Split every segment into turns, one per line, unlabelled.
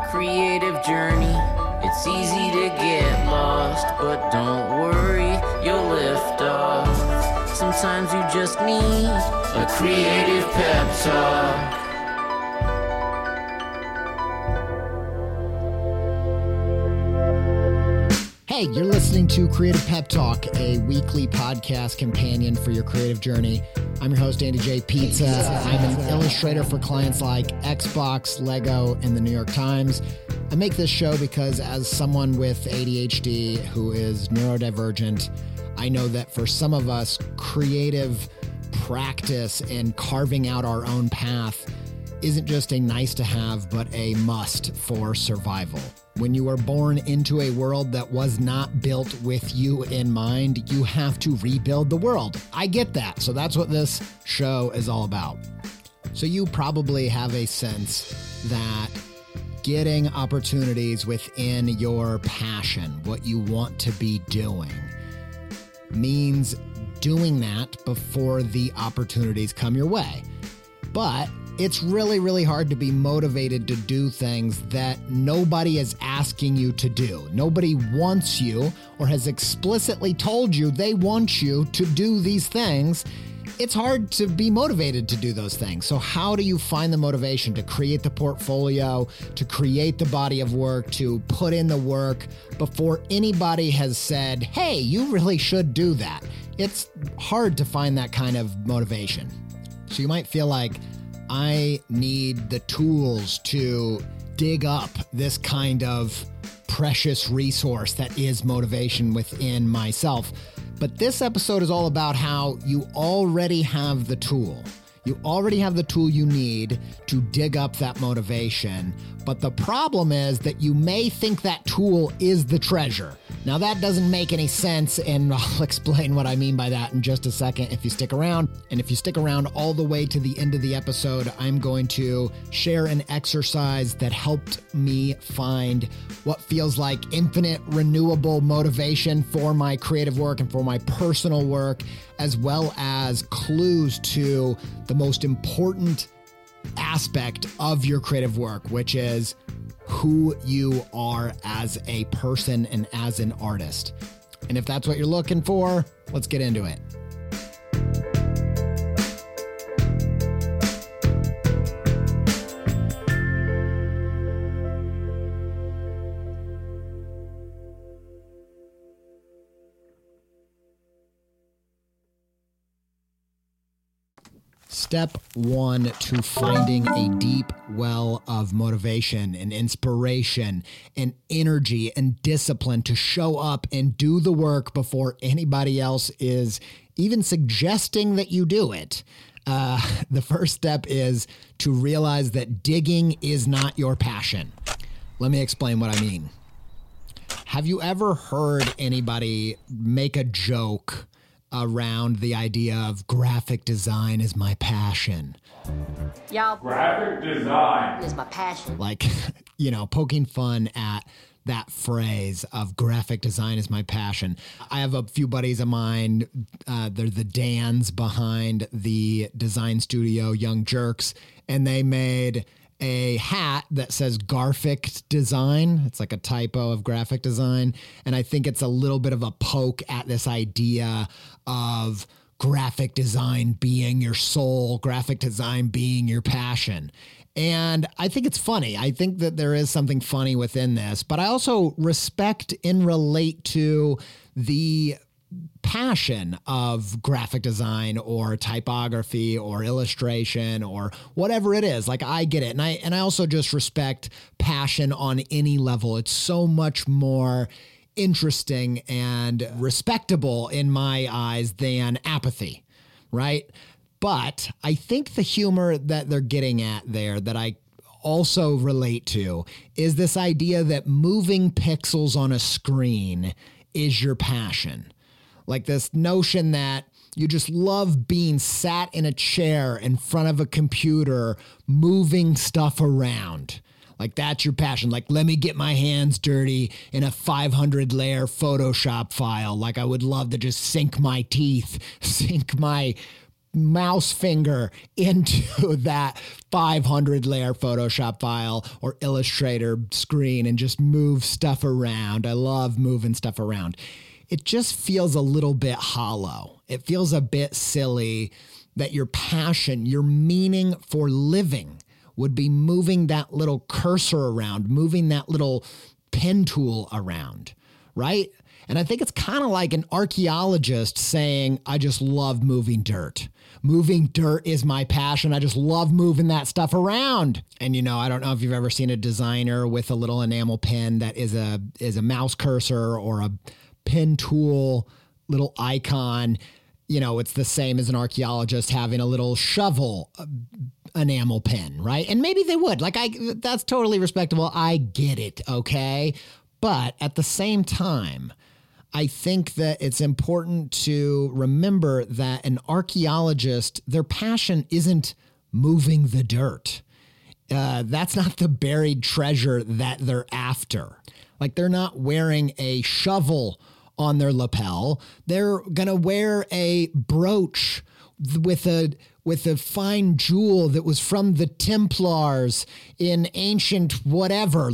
creative journey. It's easy to get lost, but don't worry, you'll lift off. Sometimes you just need a creative pep talk.
Hey, you're listening to Creative Pep Talk, a weekly podcast companion for your creative journey. I'm your host, Andy J. Pizza. I'm an illustrator for clients like Xbox, Lego, and the New York Times. I make this show because as someone with ADHD who is neurodivergent, I know that for some of us, creative practice and carving out our own path isn't just a nice to have, but a must for survival. When you are born into a world that was not built with you in mind, you have to rebuild the world. I get that. So that's what this show is all about. So you probably have a sense that getting opportunities within your passion, what you want to be doing, means doing that before the opportunities come your way. But it's really, really hard to be motivated to do things that nobody is asking you to do. Nobody wants you or has explicitly told you they want you to do these things. It's hard to be motivated to do those things. So how do you find the motivation to create the portfolio, to create the body of work, to put in the work before anybody has said, hey, you really should do that? It's hard to find that kind of motivation. So you might feel like, I need the tools to dig up this kind of precious resource that is motivation within myself. But this episode is all about how you already have the tool. You already have the tool you need to dig up that motivation. But the problem is that you may think that tool is the treasure. Now that doesn't make any sense, and I'll explain what I mean by that in just a second if you stick around. And if you stick around all the way to the end of the episode, I'm going to share an exercise that helped me find what feels like infinite renewable motivation for my creative work and for my personal work, as well as clues to the most important aspect of your creative work, which is who you are as a person and as an artist. And if that's what you're looking for, let's get into it. Step one to finding a deep well of motivation and inspiration and energy and discipline to show up and do the work before anybody else is even suggesting that you do it. The first step is to realize that digging is not your passion. Let me explain what I mean. Have you ever heard anybody make a joke around the idea of graphic design is my passion?
Y'all,
graphic design
is my passion.
Like, poking fun at that phrase of graphic design is my passion. I have a few buddies of mine, they're the Dans behind the design studio Young Jerks, and they made a hat that says Garfic Design. It's like a typo of graphic design. And I think it's a little bit of a poke at this idea of graphic design being your soul, graphic design being your passion. And I think it's funny. I think that there is something funny within this, but I also respect and relate to the passion of graphic design or typography or illustration or whatever it is. Like, I get it. And I also just respect passion on any level. It's so much more interesting and respectable in my eyes than apathy, right? But I think the humor that they're getting at there that I also relate to is this idea that moving pixels on a screen is your passion. Like this notion that you just love being sat in a chair in front of a computer, moving stuff around. Like that's your passion. Like, let me get my hands dirty in a 500 layer Photoshop file. Like I would love to just sink my teeth, sink my mouse finger into that 500 layer Photoshop file or Illustrator screen and just move stuff around. I love moving stuff around. It just feels a little bit hollow. It feels a bit silly that your passion, your meaning for living would be moving that little cursor around, moving that little pen tool around, right? And I think it's kind of like an archaeologist saying, I just love moving dirt. Moving dirt is my passion. I just love moving that stuff around. And I don't know if you've ever seen a designer with a little enamel pen that is a mouse cursor or a pen tool, little icon. It's the same as an archaeologist having a little shovel enamel pen, right? And maybe they would. That's totally respectable. I get it, okay? But at the same time, I think that it's important to remember that an archaeologist, their passion isn't moving the dirt. That's not the buried treasure that they're after. They're not wearing a shovel on their lapel. They're going to wear a brooch with a fine jewel that was from the Templars in ancient whatever.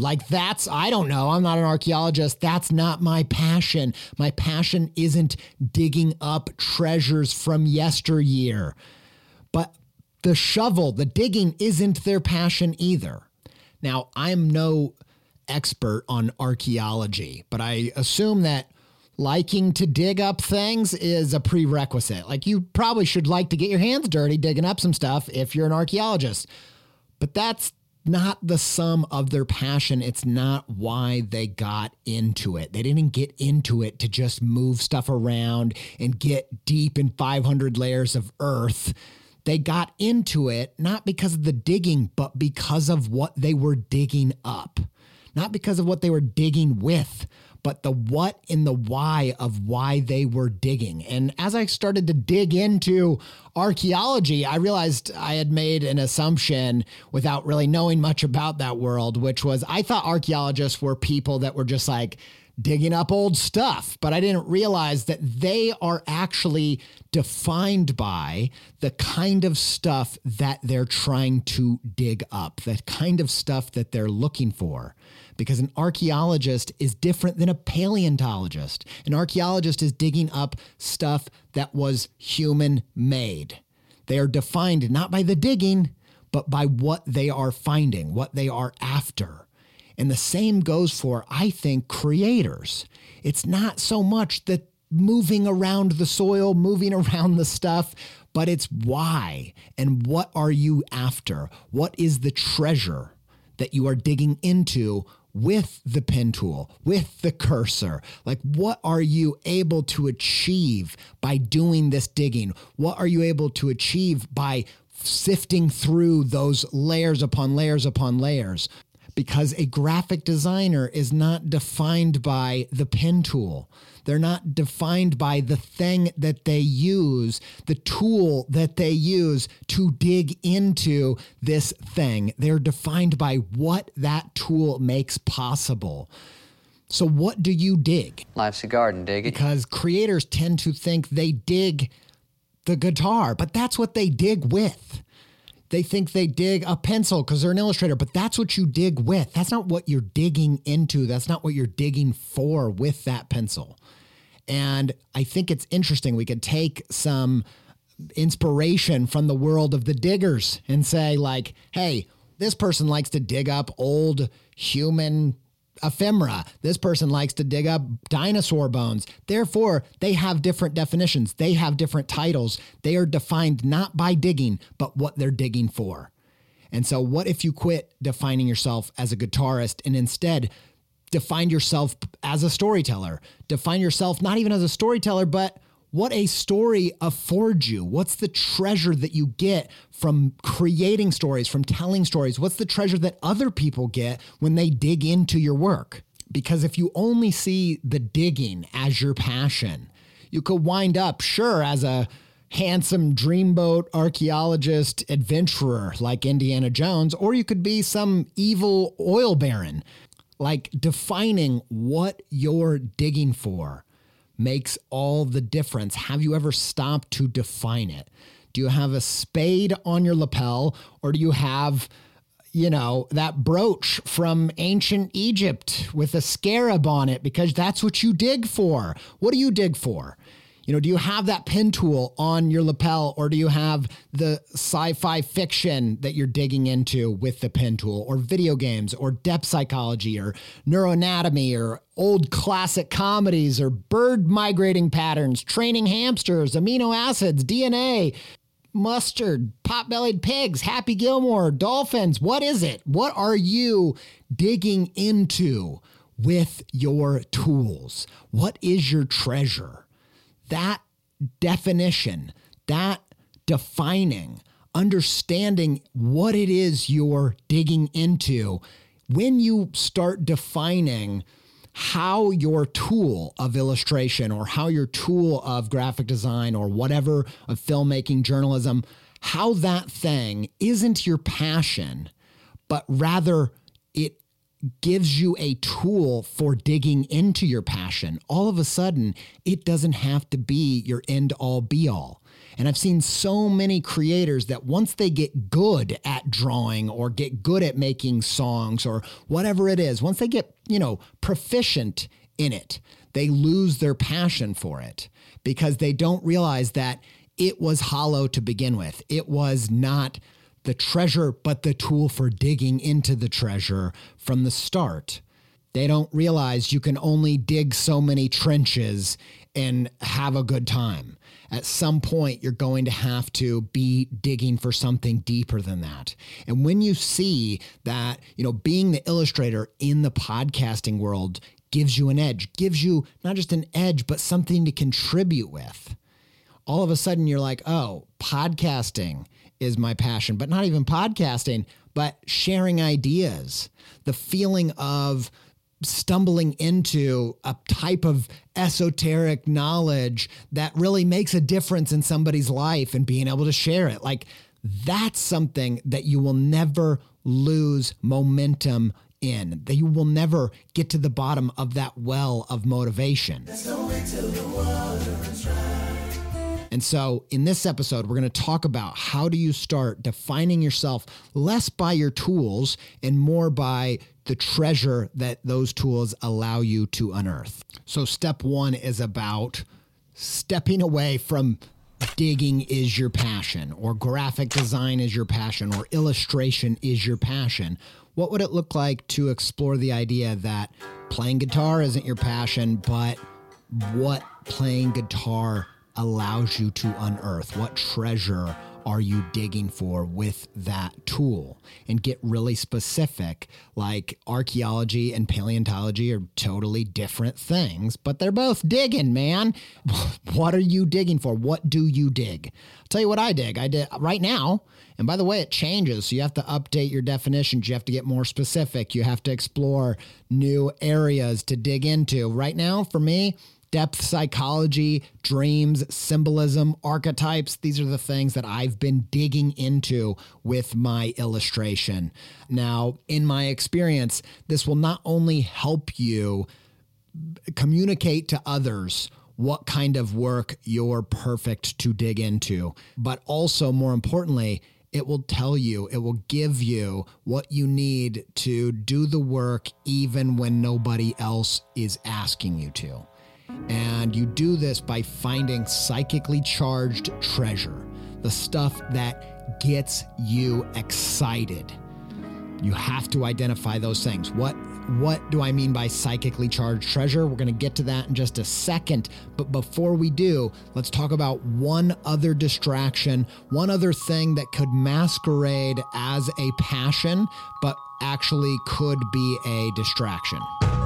I don't know. I'm not an archaeologist. That's not my passion. My passion isn't digging up treasures from yesteryear. But the shovel, the digging isn't their passion either. Now, I'm no expert on archaeology, but I assume that liking to dig up things is a prerequisite. You probably should like to get your hands dirty digging up some stuff if you're an archaeologist. But that's not the sum of their passion. It's not why they got into it. They didn't get into it to just move stuff around and get deep in 500 layers of earth. They got into it not because of the digging, but because of what they were digging up. Not because of what they were digging with, but the what and the why of why they were digging. And as I started to dig into archaeology, I realized I had made an assumption without really knowing much about that world, which was I thought archaeologists were people that were just digging up old stuff, but I didn't realize that they are actually defined by the kind of stuff that they're trying to dig up, the kind of stuff that they're looking for. Because an archaeologist is different than a paleontologist. An archaeologist is digging up stuff that was human-made. They are defined not by the digging, but by what they are finding, what they are after. And the same goes for, I think, creators. It's not so much that moving around the soil, moving around the stuff, but it's why and what are you after? What is the treasure that you are digging into with the pen tool, with the cursor? What are you able to achieve by doing this digging? What are you able to achieve by sifting through those layers upon layers upon layers? Because a graphic designer is not defined by the pen tool. They're not defined by the thing that they use, the tool that they use to dig into this thing. They're defined by what that tool makes possible. So what do you dig?
Life's a garden, dig it.
Because creators tend to think they dig the guitar, but that's what they dig with. They think they dig a pencil because they're an illustrator, but that's what you dig with. That's not what you're digging into. That's not what you're digging for with that pencil. And I think it's interesting. We could take some inspiration from the world of the diggers and say hey, this person likes to dig up old human ephemera. This person likes to dig up dinosaur bones. Therefore, they have different definitions. They have different titles. They are defined not by digging, but what they're digging for. And so what if you quit defining yourself as a guitarist and instead define yourself as a storyteller? Define yourself not even as a storyteller, but what a story affords you. What's the treasure that you get from creating stories, from telling stories? What's the treasure that other people get when they dig into your work? Because if you only see the digging as your passion, you could wind up, sure, as a handsome dreamboat archaeologist adventurer like Indiana Jones, or you could be some evil oil baron. Defining what you're digging for makes all the difference. Have you ever stopped to define it? Do you have a spade on your lapel, or do you have, that brooch from ancient Egypt with a scarab on it because that's what you dig for? What do you dig for? Do you have that pen tool on your lapel, or do you have the sci-fi fiction that you're digging into with the pen tool, or video games, or depth psychology, or neuroanatomy, or old classic comedies, or bird migrating patterns, training hamsters, amino acids, DNA, mustard, pot-bellied pigs, Happy Gilmore, dolphins? What is it? What are you digging into with your tools? What is your treasure? That definition, that defining, understanding what it is you're digging into, when you start defining how your tool of illustration, or how your tool of graphic design, or whatever, of filmmaking, journalism, how that thing isn't your passion, but rather it gives you a tool for digging into your passion, all of a sudden, it doesn't have to be your end-all be-all. And I've seen so many creators that once they get good at drawing, or get good at making songs, or whatever it is, once they get, proficient in it, they lose their passion for it because they don't realize that it was hollow to begin with. It was not the treasure, but the tool for digging into the treasure from the start. They don't realize you can only dig so many trenches and have a good time. At some point, you're going to have to be digging for something deeper than that. And when you see that, being the illustrator in the podcasting world gives you an edge, gives you not just an edge, but something to contribute with. All of a sudden, you're like, oh, podcasting is my passion, but not even podcasting, but sharing ideas, the feeling of stumbling into a type of esoteric knowledge that really makes a difference in somebody's life and being able to share it. Like, that's something that you will never lose momentum in, that you will never get to the bottom of that well of motivation. And so in this episode, we're going to talk about how do you start defining yourself less by your tools and more by the treasure that those tools allow you to unearth. So step one is about stepping away from digging is your passion, or graphic design is your passion, or illustration is your passion. What would it look like to explore the idea that playing guitar isn't your passion, but what playing guitar allows you to unearth? What treasure are you digging for with that tool? And get really specific, like archaeology and paleontology are totally different things, but they're both digging, man. What are you digging for? What do you dig? I'll tell you what I dig. I did right now. And by the way, it changes. So you have to update your definitions. You have to get more specific. You have to explore new areas to dig into. Right now, for me, depth psychology, dreams, symbolism, archetypes. These are the things that I've been digging into with my illustration. Now, in my experience, this will not only help you communicate to others what kind of work you're perfect to dig into, but also, more importantly, it will tell you, it will give you what you need to do the work even when nobody else is asking you to. And you do this by finding psychically charged treasure, the stuff that gets you excited. You have to identify those things. What do I mean by psychically charged treasure? We're going to get to that in just a second. But before we do, let's talk about one other distraction, one other thing that could masquerade as a passion, but actually could be a distraction.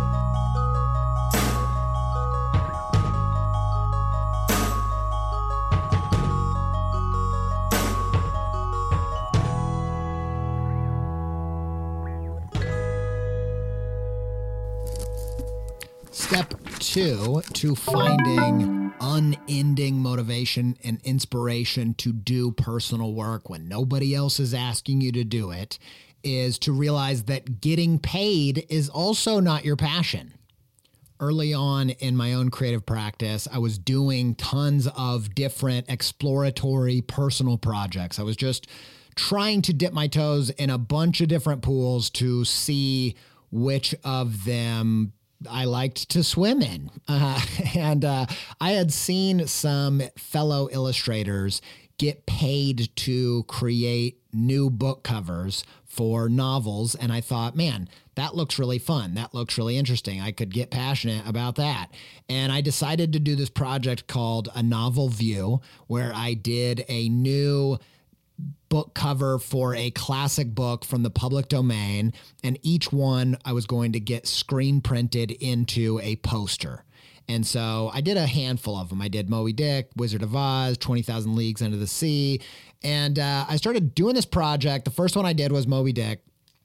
Step 2 to finding unending motivation and inspiration to do personal work when nobody else is asking you to do it is to realize that getting paid is also not your passion. early on in my own creative practice, I was doing tons of different exploratory personal projects. I was just trying to dip my toes in a bunch of different pools to see which of them I liked to swim in. And I had seen some fellow illustrators get paid to create new book covers for novels. And I thought, man, that looks really fun. That looks really interesting. I could get passionate about that. And I decided to do this project called A Novel View, where I did a new book cover for a classic book from the public domain. And each one I was going to get screen printed into a poster. And so I did a handful of them. I did Moby Dick, Wizard of Oz, 20,000 Leagues Under the Sea. And I started doing this project. The first one I did was Moby Dick.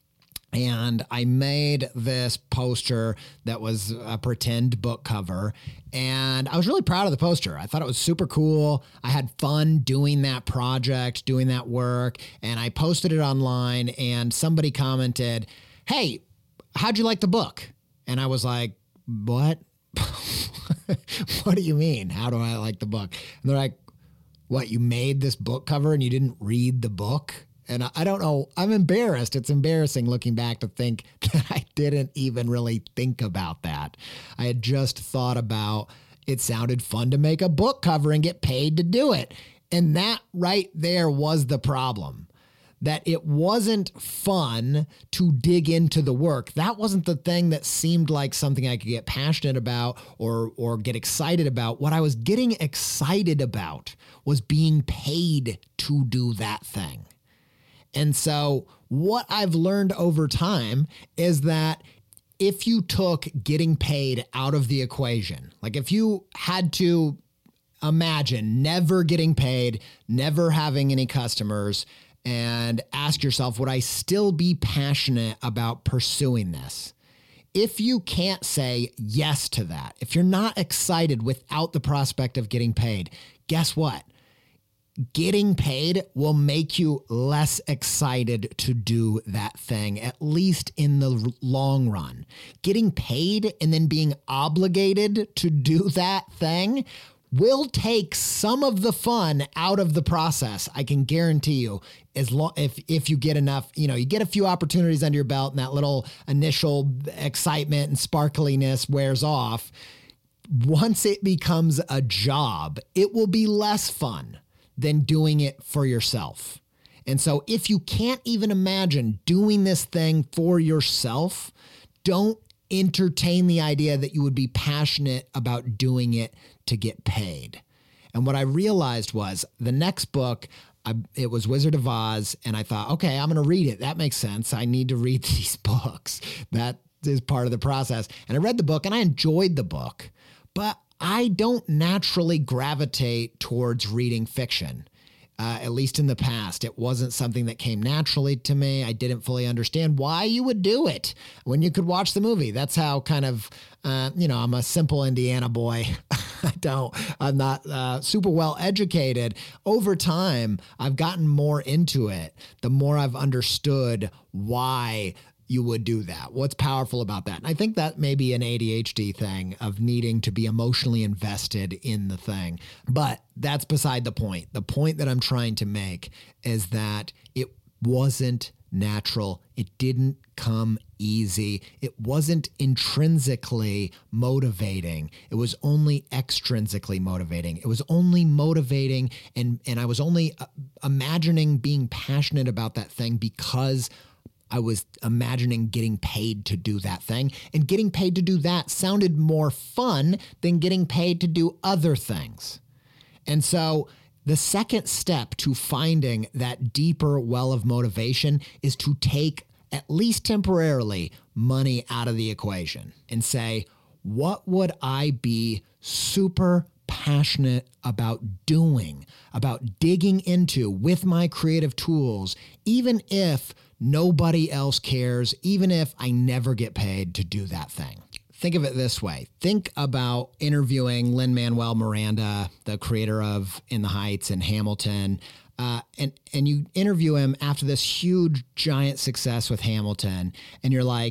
And I made this poster that was a pretend book cover. And I was really proud of the poster. I thought it was super cool. I had fun doing that project, doing that work. And I posted it online and somebody commented, "Hey, how'd you like the book?" And I was like, "What?" "What do you mean? How do I like the book?" And they're like, "What, you made this book cover and you didn't read the book?" And I don't know. I'm embarrassed. It's embarrassing looking back to think that I didn't even really think about that. I had just thought about it sounded fun to make a book cover and get paid to do it. And that right there was the problem. That it wasn't fun to dig into the work. That wasn't the thing that seemed like something I could get passionate about or get excited about. What I was getting excited about was being paid to do that thing. And so what I've learned over time is that if you took getting paid out of the equation, like if you had to imagine never getting paid, never having any customers, and ask yourself, would I still be passionate about pursuing this? If you can't say yes to that, if you're not excited without the prospect of getting paid, guess what? Getting paid will make you less excited to do that thing, at least in the long run. Getting paid and then being obligated to do that thing will take some of the fun out of the process. I can guarantee you, if you get enough, you get a few opportunities under your belt and that little initial excitement and sparkliness wears off. Once it becomes a job, it will be less fun than doing it for yourself. And so if you can't even imagine doing this thing for yourself, don't entertain the idea that you would be passionate about doing it to get paid. And what I realized was the next book, it was Wizard of Oz, and I thought, okay, I'm going to read it. That makes sense. I need to read these books. That is part of the process. And I read the book and I enjoyed the book, but I don't naturally gravitate towards reading fiction. At least in the past, it wasn't something that came naturally to me. I didn't fully understand why you would do it when you could watch the movie. That's how kind of, I'm a simple Indiana boy. I'm not super well educated. Over time, I've gotten more into it. The more I've understood why you would do that. What's powerful about that? And I think that may be an ADHD thing of needing to be emotionally invested in the thing. But that's beside the point. The point that I'm trying to make is that it wasn't natural. It didn't come easy. It wasn't intrinsically motivating. It was only extrinsically motivating. It was only motivating and I was only imagining being passionate about that thing because I was imagining getting paid to do that thing, and getting paid to do that sounded more fun than getting paid to do other things. And so the second step to finding that deeper well of motivation is to take, at least temporarily, money out of the equation and say, what would I be super passionate about doing, about digging into with my creative tools, even if nobody else cares, even if I never get paid to do that thing. Think of it this way. Think about interviewing Lin-Manuel Miranda, the creator of In the Heights and Hamilton, and you interview him after this huge, giant success with Hamilton, and you're like,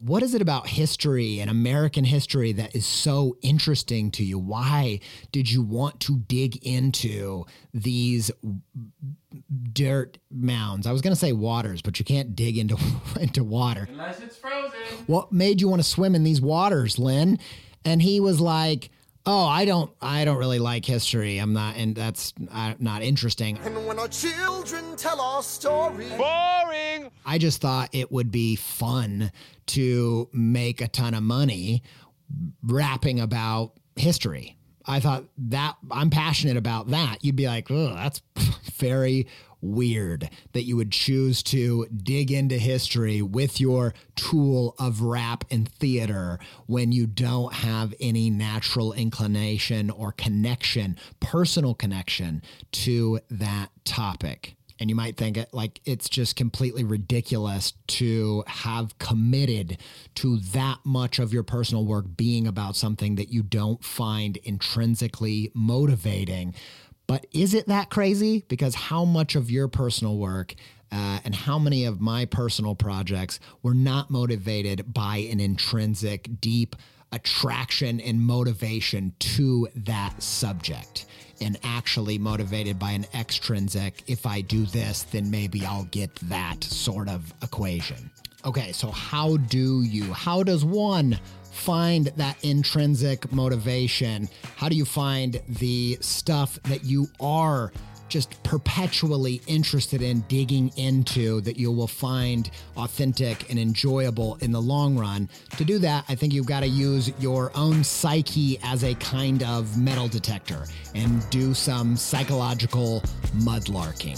What is it about history and American history that is so interesting to you? Why did you want to dig into these dirt mounds? I was going to say waters, but you can't dig into water.
Unless it's frozen.
What made you want to swim in these waters, Lynn? And he was like, oh, I don't really like history. I'm not, and that's not interesting.
And when our children tell our story.
Boring!
I just thought it would be fun to make a ton of money rapping about history. I thought that I'm passionate about that. You'd be like, oh, that's very weird that you would choose to dig into history with your tool of rap and theater when you don't have any natural inclination or connection, personal connection to that topic. And you might think it's just completely ridiculous to have committed to that much of your personal work being about something that you don't find intrinsically motivating. But is it that crazy? Because how much of your personal work and how many of my personal projects were not motivated by an intrinsic, deep attraction and motivation to that subject, and actually motivated by an extrinsic, if I do this, then maybe I'll get that sort of equation. Okay, so how does one find that intrinsic motivation? How do you find the stuff that you are just perpetually interested in digging into that you will find authentic and enjoyable in the long run? To do that, I think you've got to use your own psyche as a kind of metal detector and do some psychological mudlarking.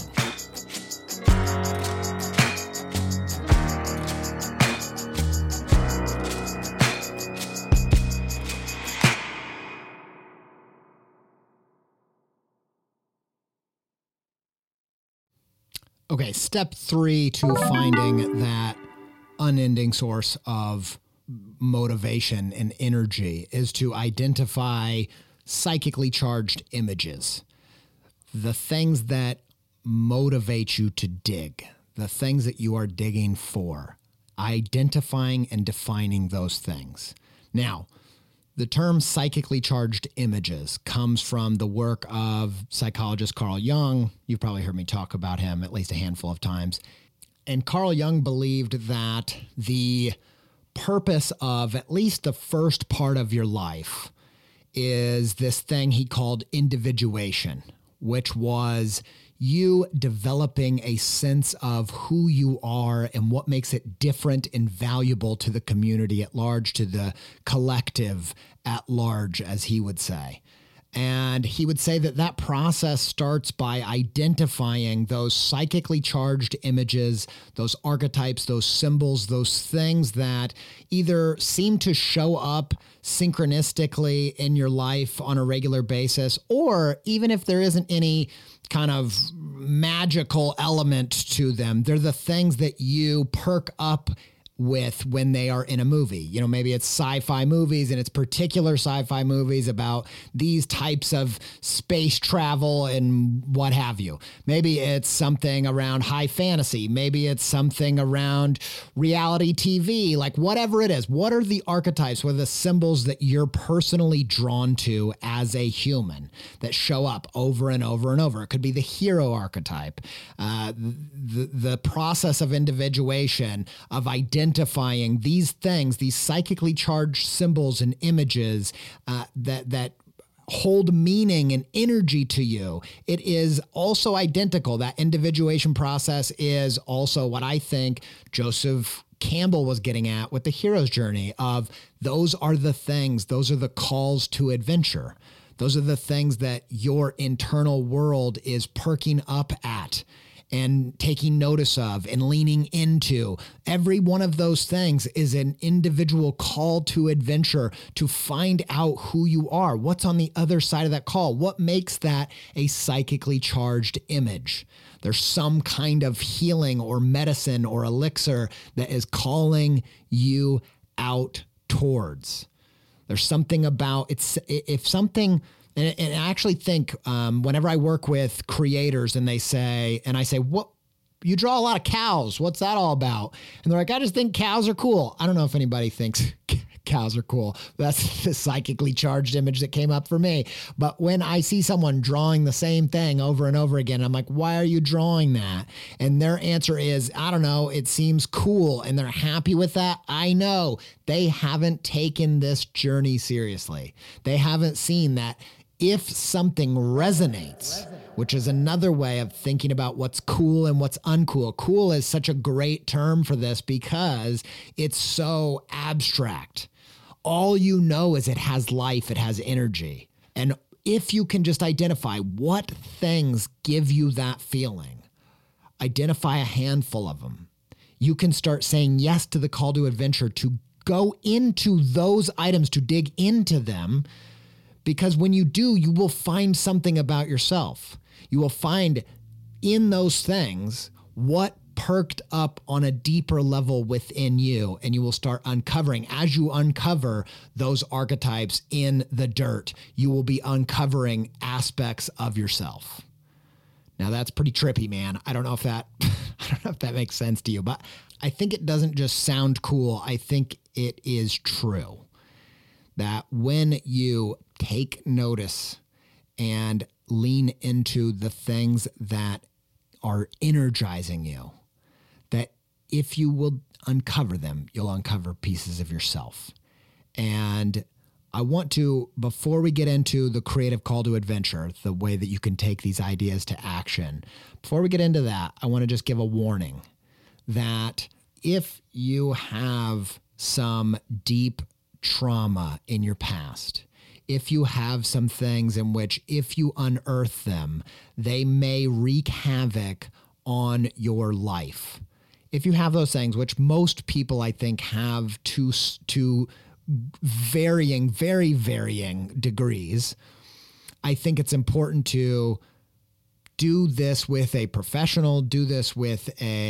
Okay, step 3 to finding that unending source of motivation and energy is to identify psychically charged images. The things that motivate you to dig, the things that you are digging for, identifying and defining those things. Now, the term psychically charged images comes from the work of psychologist Carl Jung. You've probably heard me talk about him at least a handful of times. And Carl Jung believed that the purpose of at least the first part of your life is this thing he called individuation, which was you developing a sense of who you are and what makes it different and valuable to the community at large, to the collective at large, as he would say. And he would say that that process starts by identifying those psychically charged images, those archetypes, those symbols, those things that either seem to show up synchronistically in your life on a regular basis, or even if there isn't any kind of magical element to them, they're the things that you perk up with when they are in a movie. You know, maybe it's sci-fi movies and it's particular sci-fi movies about these types of space travel and what have you. Maybe it's something around high fantasy. Maybe it's something around reality TV, like whatever it is. What are the archetypes? What are the symbols that you're personally drawn to as a human that show up over and over and over? It could be the hero archetype, the process of individuation, of identifying these things, these psychically charged symbols and images that hold meaning and energy to you. It is also identical. That individuation process is also what I think Joseph Campbell was getting at with the hero's journey of those are the things, those are the calls to adventure. Those are the things that your internal world is perking up at and taking notice of and leaning into. Every one of those things is an individual call to adventure to find out who you are. What's on the other side of that call? What makes that a psychically charged image? There's some kind of healing or medicine or elixir that is calling you out towards. There's something about it's if something. And I actually think whenever I work with creators and I say, what, you draw a lot of cows. What's that all about? And they're like, I just think cows are cool. I don't know if anybody thinks cows are cool. That's the psychically charged image that came up for me. But when I see someone drawing the same thing over and over again, I'm like, why are you drawing that? And their answer is, I don't know, it seems cool. And they're happy with that. I know they haven't taken this journey seriously. They haven't seen that if something resonates, which is another way of thinking about what's cool and what's uncool. Cool is such a great term for this because it's so abstract. All you know is it has life, it has energy. And if you can just identify what things give you that feeling, identify a handful of them, you can start saying yes to the call to adventure, to go into those items, to dig into them. Because when you do, you will find something about yourself. You will find in those things what perked up on a deeper level within you, and you will start uncovering. As you uncover those archetypes in the dirt, you will be uncovering aspects of yourself. Now that's pretty trippy, man. I don't know if that makes sense to you, but I think it doesn't just sound cool. I think it is true that when you take notice and lean into the things that are energizing you, that if you will uncover them, you'll uncover pieces of yourself. And I want to, before we get into the creative call to adventure, the way that you can take these ideas to action, before we get into that, I want to just give a warning that if you have some deep trauma in your past, if you have some things in which, if you unearth them, they may wreak havoc on your life. If you have those things, which most people I think have to varying, very varying degrees, I think it's important to do this with a professional, do this with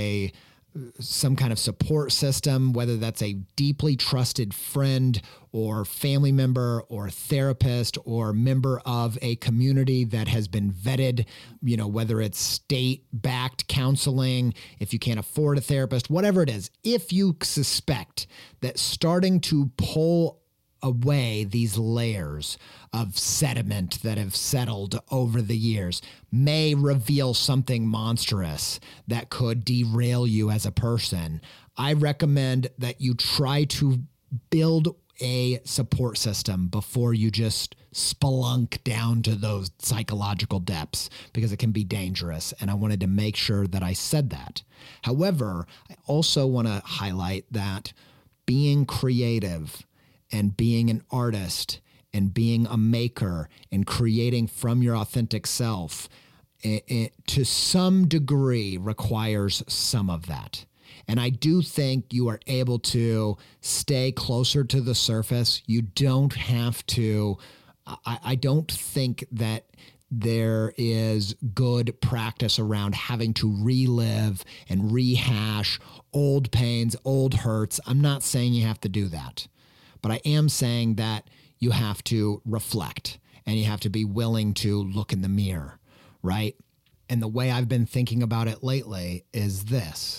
some kind of support system, whether that's a deeply trusted friend or family member or therapist or member of a community that has been vetted, whether it's state-backed counseling, if you can't afford a therapist, whatever it is. If you suspect that starting to pull away these layers of sediment that have settled over the years may reveal something monstrous that could derail you as a person, I recommend that you try to build a support system before you just spelunk down to those psychological depths, because it can be dangerous. And I wanted to make sure that I said that. However, I also want to highlight that being creative and being an artist and being a maker and creating from your authentic self, it to some degree requires some of that. And I do think you are able to stay closer to the surface. You don't have to, I don't think that there is good practice around having to relive and rehash old pains, old hurts. I'm not saying you have to do that. But I am saying that you have to reflect and you have to be willing to look in the mirror, right? And the way I've been thinking about it lately is this.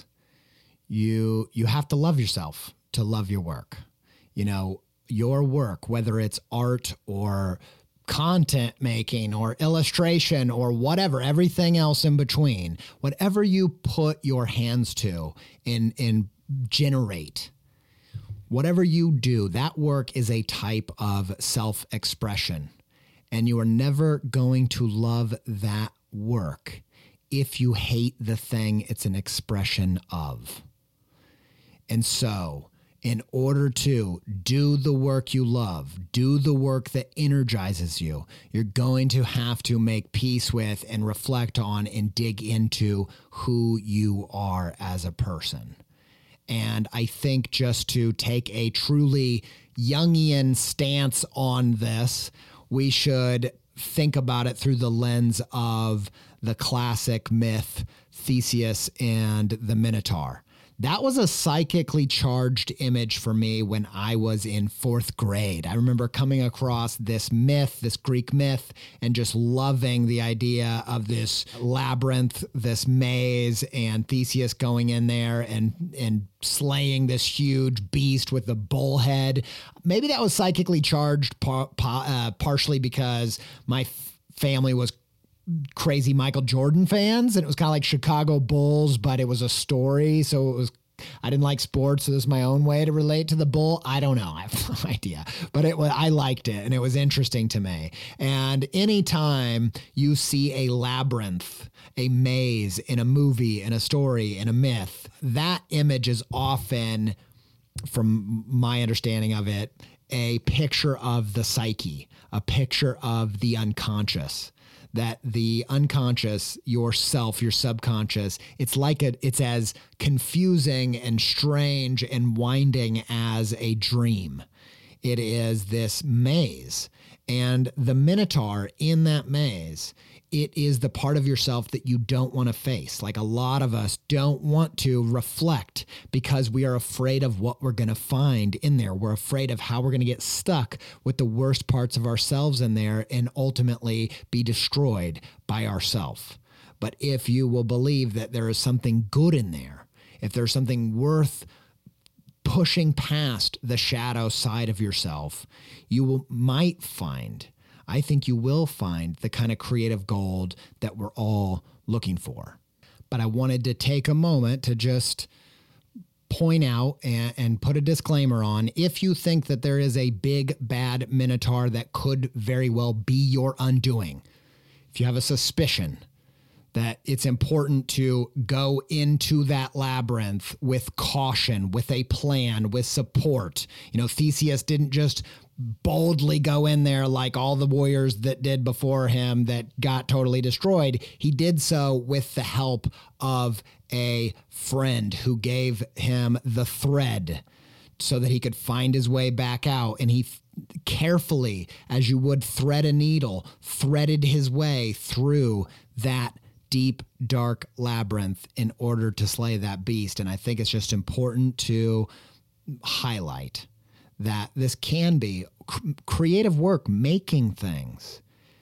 You have to love yourself to love your work. Your work, whether it's art or content making or illustration or whatever, everything else in between, whatever you put your hands to and generate, whatever you do, that work is a type of self-expression. And you are never going to love that work if you hate the thing it's an expression of. And so, in order to do the work you love, do the work that energizes you, you're going to have to make peace with and reflect on and dig into who you are as a person. And I think just to take a truly Jungian stance on this, we should think about it through the lens of the classic myth, Theseus and the Minotaur. That was a psychically charged image for me when I was in 4th grade. I remember coming across this myth, this Greek myth, and just loving the idea of this labyrinth, this maze, and Theseus going in there and slaying this huge beast with the bullhead. Maybe that was psychically charged partially because my family was crazy Michael Jordan fans, and it was kind of like Chicago Bulls, but it was a story. So I didn't like sports, so this is my own way to relate to the bull. I don't know. I have no idea, but I liked it, and it was interesting to me. And anytime you see a labyrinth, a maze in a movie, in a story, in a myth, that image is often, from my understanding of it, a picture of the psyche, a picture of the unconscious. That the unconscious, yourself, your subconscious, it's as confusing and strange and winding as a dream. It is this maze. And the Minotaur in that maze, it is the part of yourself that you don't want to face. Like a lot of us don't want to reflect because we are afraid of what we're going to find in there. We're afraid of how we're going to get stuck with the worst parts of ourselves in there and ultimately be destroyed by ourselves. But if you will believe that there is something good in there, if there's something worth pushing past the shadow side of yourself, might find, I think you will find the kind of creative gold that we're all looking for. But I wanted to take a moment to just point out and put a disclaimer on, if you think that there is a big, bad Minotaur that could very well be your undoing, if you have a suspicion that it's important to go into that labyrinth with caution, with a plan, with support. You know, Theseus didn't just boldly go in there like all the warriors that did before him that got totally destroyed. He did so with the help of a friend who gave him the thread so that he could find his way back out. And he carefully, as you would thread a needle, threaded his way through that deep, dark labyrinth in order to slay that beast. And I think it's just important to highlight that this can be creative work, making things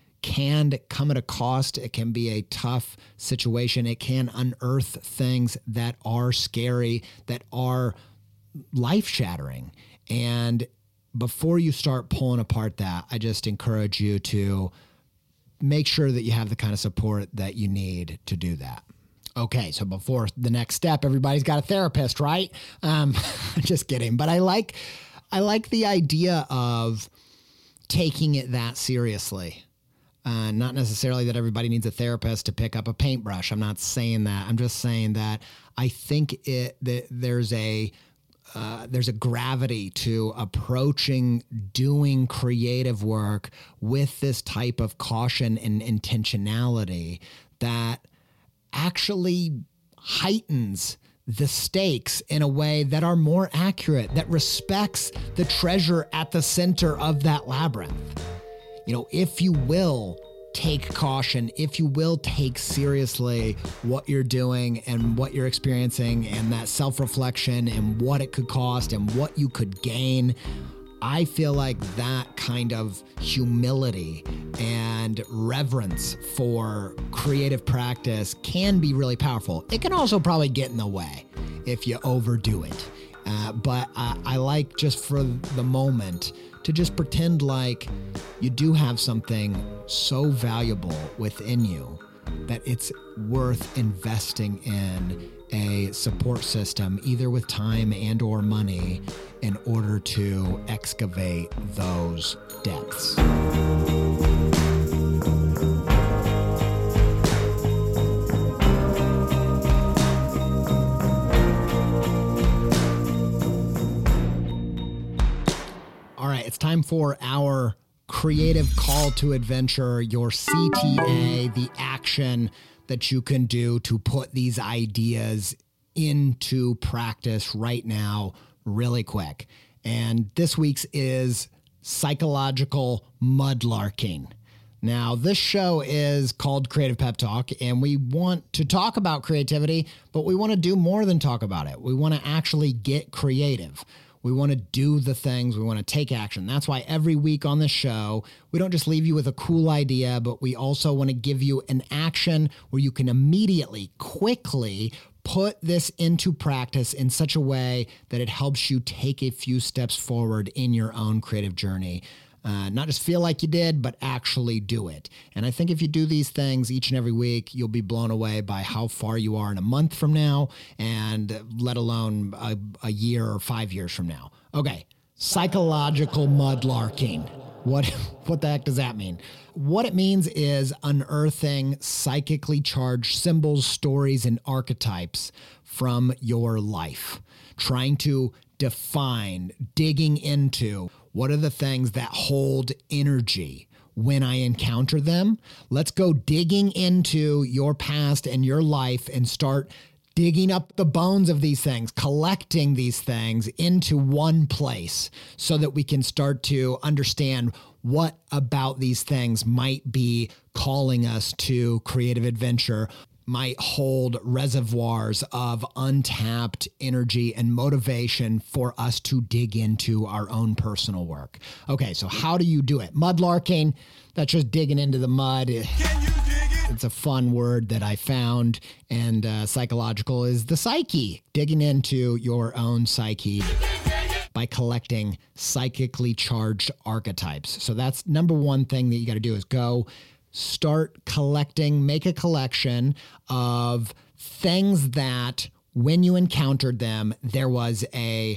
can come at a cost. It can be a tough situation. It can unearth things that are scary, that are life-shattering. And before you start pulling apart that, I just encourage you to make sure that you have the kind of support that you need to do that. Okay, so before the next step, everybody's got a therapist, right? Just kidding. But I like the idea of taking it that seriously. Not necessarily that everybody needs a therapist to pick up a paintbrush. I'm not saying that. I'm just saying that I think that there's a gravity to approaching doing creative work with this type of caution and intentionality that actually heightens the stakes in a way that are more accurate, that respects the treasure at the center of that labyrinth. You know, if you will take caution, if you will take seriously what you're doing and what you're experiencing and that self-reflection and what it could cost and what you could gain, I feel like that kind of humility and reverence for creative practice can be really powerful. It can also probably get in the way if you overdo it. But I like, just for the moment, to just pretend like you do have something so valuable within you that it's worth investing in a support system, either with time and or money, in order to excavate those depths. All right, it's time for our creative call to adventure, your CTA, the action that you can do to put these ideas into practice right now, really quick. And this week's is psychological mudlarking. Now, this show is called Creative Pep Talk, and we want to talk about creativity, but we want to do more than talk about it. We want to actually get creative. We want to do the things. We want to take action. That's why every week on the show, we don't just leave you with a cool idea, but we also want to give you an action where you can immediately, quickly put this into practice in such a way that it helps you take a few steps forward in your own creative journey. Not just feel like you did, but actually do it. And I think if you do these things each and every week, you'll be blown away by how far you are in a month from now, and let alone a year or 5 years from now. Okay, psychological mudlarking. What the heck does that mean? What it means is unearthing psychically charged symbols, stories, and archetypes from your life. Trying to define, digging into, what are the things that hold energy when I encounter them? Let's go digging into your past and your life and start digging up the bones of these things, collecting these things into one place so that we can start to understand what about these things might be calling us to creative adventure, might hold reservoirs of untapped energy and motivation for us to dig into our own personal work. Okay, so how do you do it? Mudlarking, that's just digging into the mud. It's a fun word that I found, and psychological is the psyche, digging into your own psyche by collecting psychically charged archetypes. So that's number one thing that you got to do is go start collecting, make a collection of things that when you encountered them, there was a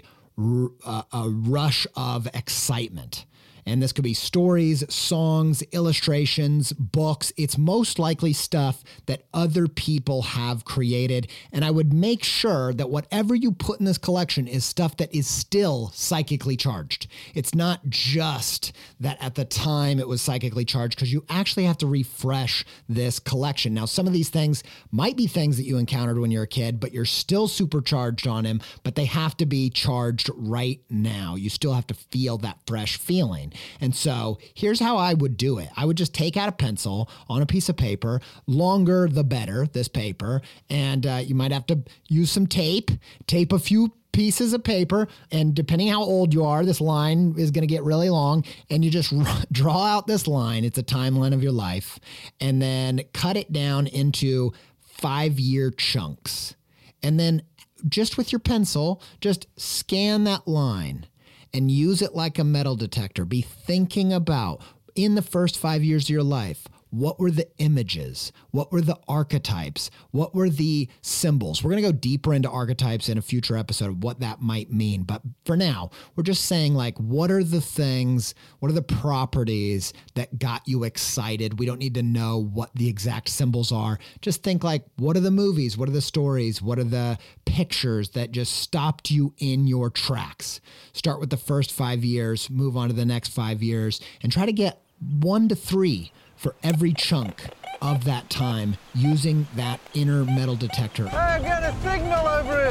rush of excitement. And this could be stories, songs, illustrations, books. It's most likely stuff that other people have created. And I would make sure that whatever you put in this collection is stuff that is still psychically charged. It's not just that at the time it was psychically charged, because you actually have to refresh this collection. Now, some of these things might be things that you encountered when you're a kid, but you're still supercharged on them, but they have to be charged right now. You still have to feel that fresh feeling. And so here's how I would do it. I would just take out a pencil on a piece of paper, longer the better, this paper, and you might have to use some tape a few pieces of paper, and depending how old you are, this line is going to get really long, and you just draw out this line. It's a timeline of your life, and then cut it down into 5-year chunks. And then just with your pencil, just scan that line and use it like a metal detector. Be thinking about, in the first 5 years of your life, what were the images? What were the archetypes? What were the symbols? We're going to go deeper into archetypes in a future episode of what that might mean. But for now, we're just saying, like, what are the things, what are the properties that got you excited? We don't need to know what the exact symbols are. Just think, like, what are the movies? What are the stories? What are the pictures that just stopped you in your tracks? Start with the first 5 years, move on to the next 5 years, and try to get 1 to 3 for every chunk of that time using that inner metal detector.
Hey, I got a signal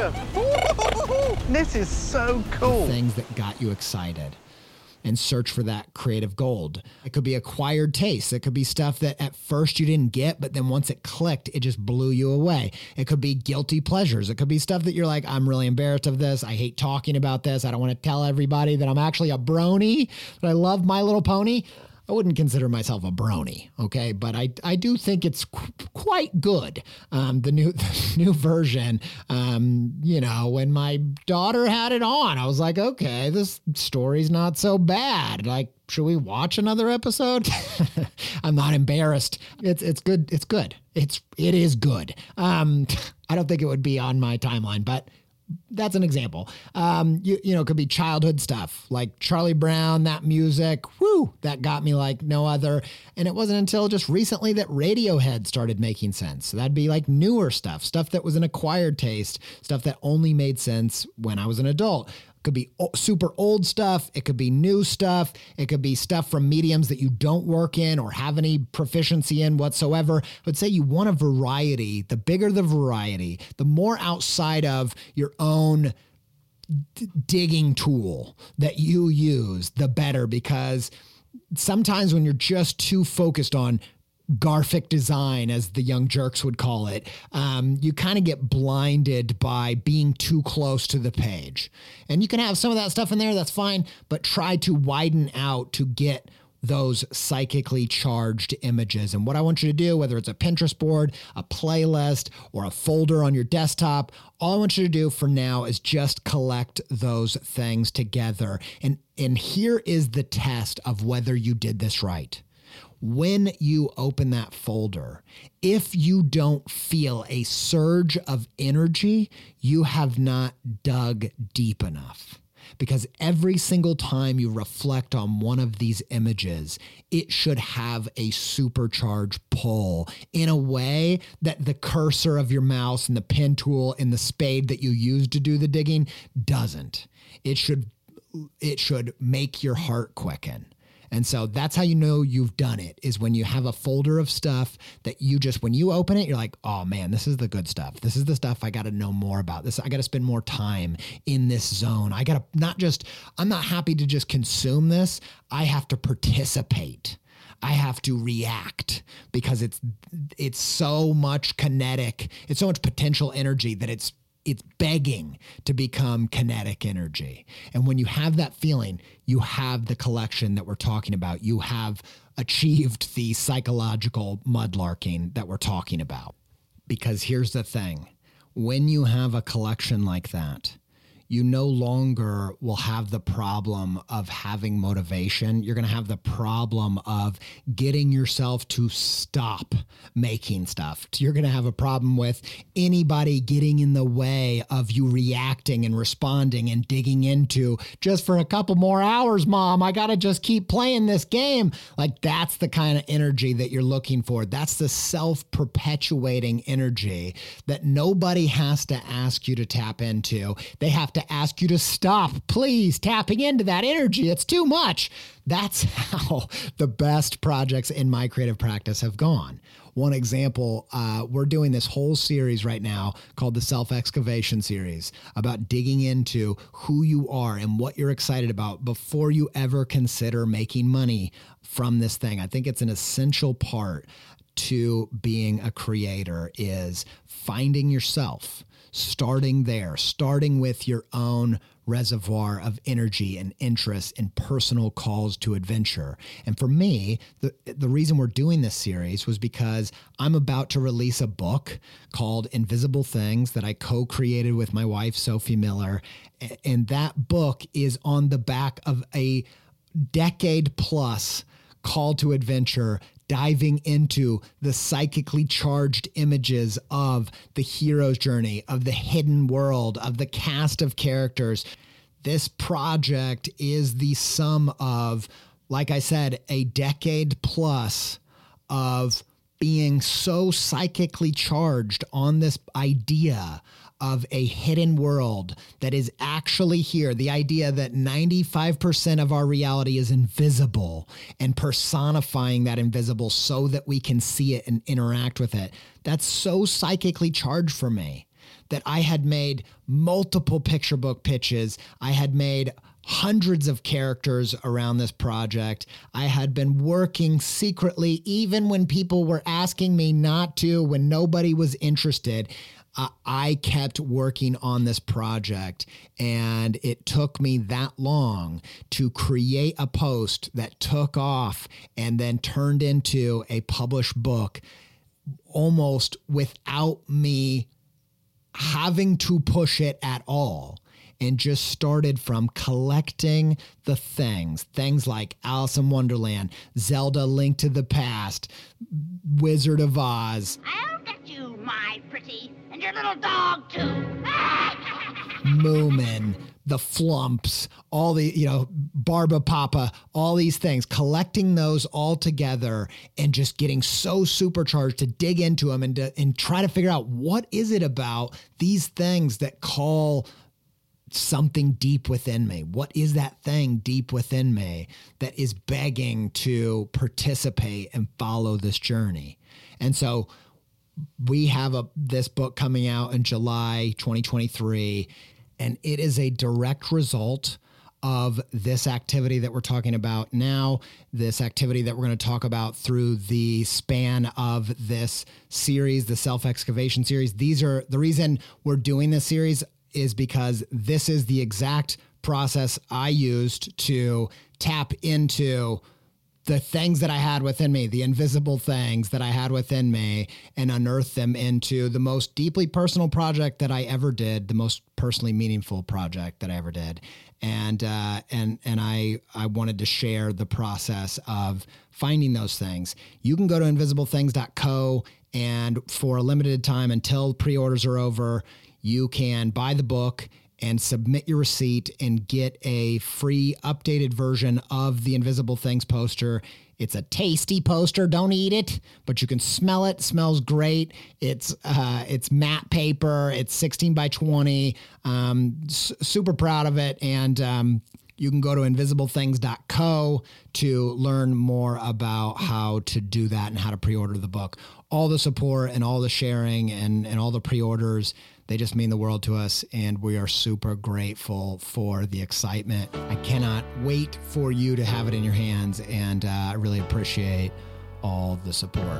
over here. This is so cool.
Things that got you excited, and search for that creative gold. It could be acquired tastes. It could be stuff that at first you didn't get, but then once it clicked, it just blew you away. It could be guilty pleasures. It could be stuff that you're like, I'm really embarrassed of this. I hate talking about this. I don't want to tell everybody that I'm actually a brony, but I love My Little Pony. I wouldn't consider myself a brony, okay? But I do think it's quite good. The new version, when my daughter had it on, I was like, okay, this story's not so bad. Like, should we watch another episode? I'm not embarrassed. It's good. It's good. It is good. I don't think it would be on my timeline, but that's an example. It could be childhood stuff like Charlie Brown, that music, that got me like no other. And it wasn't until just recently that Radiohead started making sense. So that'd be like newer stuff that was an acquired taste, stuff that only made sense when I was an adult. Could be super old stuff. It could be new stuff. It could be stuff from mediums that you don't work in or have any proficiency in whatsoever. I would say you want a variety. The bigger the variety, the more outside of your own digging tool that you use, the better, because sometimes when you're just too focused on Garfic design, as the young jerks would call it, you kind of get blinded by being too close to the page. And you can have some of that stuff in there, that's fine, but try to widen out to get those psychically charged images. And what I want you to do, whether it's a Pinterest board, a playlist, or a folder on your desktop, all I want you to do for now is just collect those things together. And here is the test of whether you did this right. When you open that folder, if you don't feel a surge of energy, you have not dug deep enough. Because every single time you reflect on one of these images, it should have a supercharged pull in a way that the cursor of your mouse and the pen tool and the spade that you use to do the digging doesn't. It should make your heart quicken. And so that's how you know you've done it, is when you have a folder of stuff that you just, when you open it, you're like, oh man, this is the good stuff. This is the stuff I got to know more about. This, I got to spend more time in this zone. I got to I'm not happy to just consume this. I have to participate. I have to react, because it's so much kinetic. It's so much potential energy that it's begging to become kinetic energy. And when you have that feeling, you have the collection that we're talking about. You have achieved the psychological mudlarking that we're talking about. Because here's the thing. When you have a collection like that, you no longer will have the problem of having motivation. You're going to have the problem of getting yourself to stop making stuff. You're going to have a problem with anybody getting in the way of you reacting and responding and digging into, just for a couple more hours, Mom, I got to just keep playing this game. Like, that's the kind of energy that you're looking for. That's the self-perpetuating energy that nobody has to ask you to tap into. They have to ask you to stop, please, tapping into that energy. It's too much. That's how the best projects in my creative practice have gone. One example, we're doing this whole series right now called the Self-Excavation series, about digging into who you are and what you're excited about before you ever consider making money from this thing. I think it's an essential part to being a creator, is finding yourself, starting there, starting with your own reservoir of energy and interest and personal calls to adventure. And for me, the reason we're doing this series was because I'm about to release a book called Invisible Things that I co-created with my wife, Sophie Miller. And that book is on the back of a decade plus call to adventure, diving into the psychically charged images of the hero's journey, of the hidden world, of the cast of characters. This project is the sum of, like I said, a decade plus of being so psychically charged on this idea of a hidden world that is actually here. The idea that 95% of our reality is invisible, and personifying that invisible so that we can see it and interact with it. That's so psychically charged for me that I had made multiple picture book pitches. I had made hundreds of characters around this project. I had been working secretly, even when people were asking me not to, when nobody was interested. I kept working on this project, and it took me that long to create a post that took off and then turned into a published book, almost without me having to push it at all. And just started from collecting the things like Alice in Wonderland, Zelda Link to the Past, Wizard of Oz.
I'll get you, my pretty, and your little dog too.
Moomin, the Flumps, all the, Barba Papa, all these things, collecting those all together and just getting so supercharged to dig into them and try to figure out, what is it about these things that call something deep within me? What is that thing deep within me that is begging to participate and follow this journey? And so we have this book coming out in July 2023, and it is a direct result of this activity that we're talking about now, this activity that we're going to talk about through the span of this series, the self-excavation series. These are the reason we're doing this series is because this is the exact process I used to tap into the things that I had within me, the invisible things that I had within me, and unearth them into the most deeply personal project that I ever did, the most personally meaningful project that I ever did. And I wanted to share the process of finding those things. You can go to invisiblethings.co, and for a limited time until pre-orders are over, you can buy the book and submit your receipt and get a free updated version of the Invisible Things poster. It's a tasty poster. Don't eat it, but you can smell it. It smells great. It's matte paper. It's 16 by 20. Super proud of it. And you can go to invisiblethings.co to learn more about how to do that and how to pre-order the book. All the support and all the sharing and all the pre-orders, they just mean the world to us, and we are super grateful for the excitement. I cannot wait for you to have it in your hands, and I really appreciate all the support.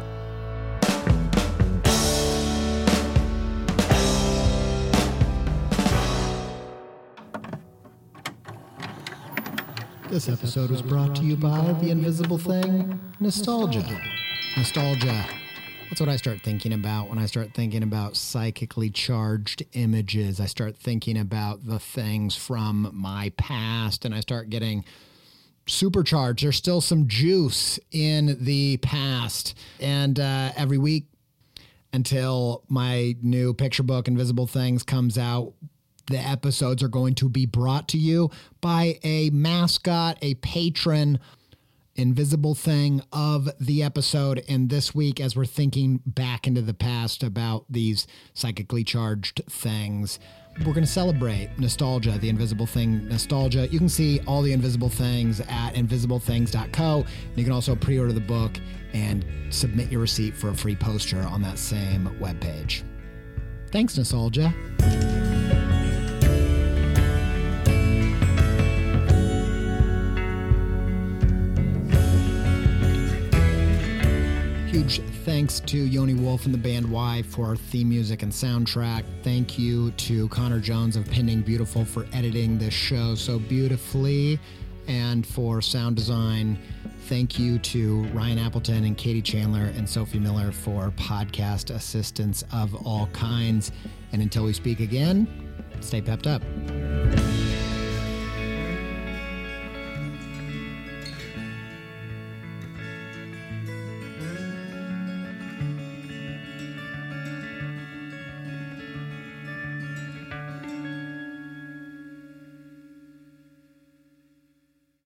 This episode was brought to you by The Invisible Thing, Nostalgia. Nostalgia. That's what I start thinking about when I start thinking about psychically charged images. I start thinking about the things from my past, and I start getting supercharged. There's still some juice in the past. And every week until my new picture book, Invisible Things, comes out, the episodes are going to be brought to you by a mascot, a patron, invisible thing of the episode. And this week, as we're thinking back into the past about these psychically charged things, we're going to celebrate Nostalgia, the Invisible Thing Nostalgia. You can see all the Invisible Things at invisiblethings.co. You can also pre-order the book and submit your receipt for a free poster on that same webpage. Thanks, Nostalgia. Huge thanks to Yoni Wolf and the band Y for our theme music and soundtrack. Thank you to Connor Jones of Pending Beautiful for editing this show so beautifully. And for sound design, thank you to Ryan Appleton and Katie Chandler and Sophie Miller for podcast assistance of all kinds. And until we speak again, stay pepped up.